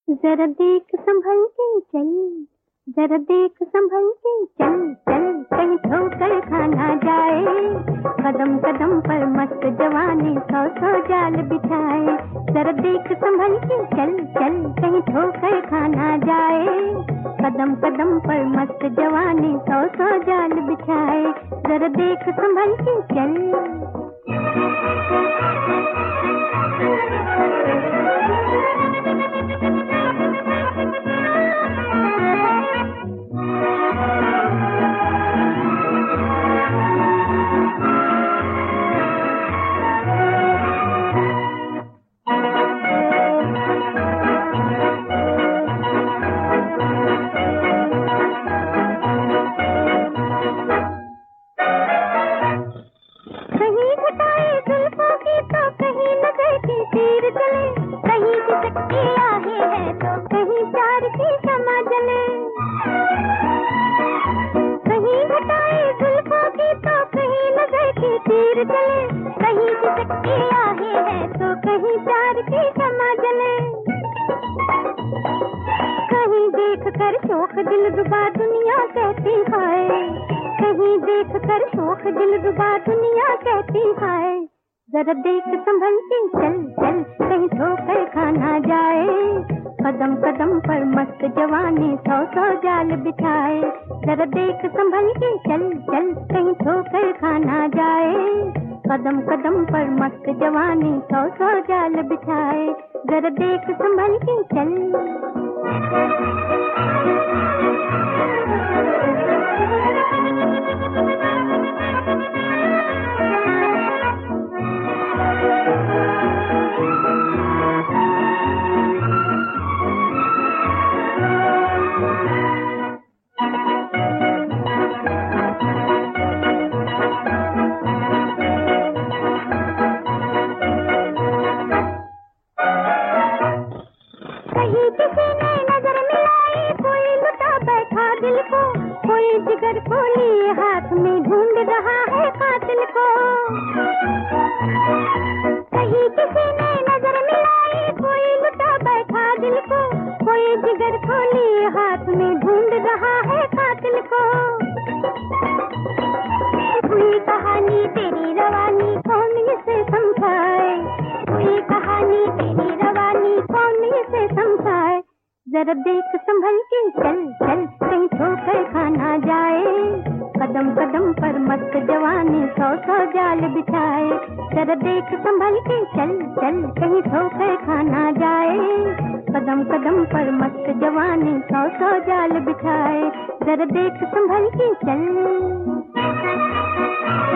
जरा देख संभल के चल, जरा देख संभल के चल चल, कहीं ठोकर खा ना जाए। कदम कदम पर मस्त जवानी सौ सौ जाल बिछाए। जरा देख संभल के चल चल, कहीं ठोकर खा ना जाए। कदम कदम पर मस्त जवानी सौ सौ जाल बिछाए। जरा देख संभल के चल। कहीं सिसकती आहे है तो कहीं चार की क्षमा जले। कहीं देख कर शोक दिल डुबा दुनिया कहती है, कहीं देख कर शोक दिल डुबा दुनिया कहती है। जरा देख संभल के चल चल, कहीं ठोकर खा ना जाए। कदम कदम पर मस्त जवानी सौ सौ जाल बिछाए। जरा देख संभल के चल चल, कहीं ठोकर खा ना जाए। कदम कदम पर मस्त जवानी सौ सौ जाल बिछाए। जरा देख संभल के चल। कहीं किसी ने नजर मिलाई, कोई लुटा बैठा दिल को, कोई जिगर को लिए हाथ में ढूंढ रहा है कातिल को। कहीं किसी ने नजर मिलाई, कोई लुटा बैठा दिल को, कोई जिगर को लिए हाथ में ढूंढ रहा है कातिल को। हुई कहानी तेरी रवानी कौन इसे समझाए, हुई कहानी तेरी रवानी कौन इसे समझाए। जरा देख संभल के चल चल, कहीं ठोकर खा ना जाए। कदम कदम पर मस्त जवानी सौ सौ जाल बिछाए। जरा देख संभल के चल चल, कहीं ठोकर खा ना जाए। कदम कदम पर मस्त जवानी सौ सौ जाल बिछाए। जरा देख संभल के चल।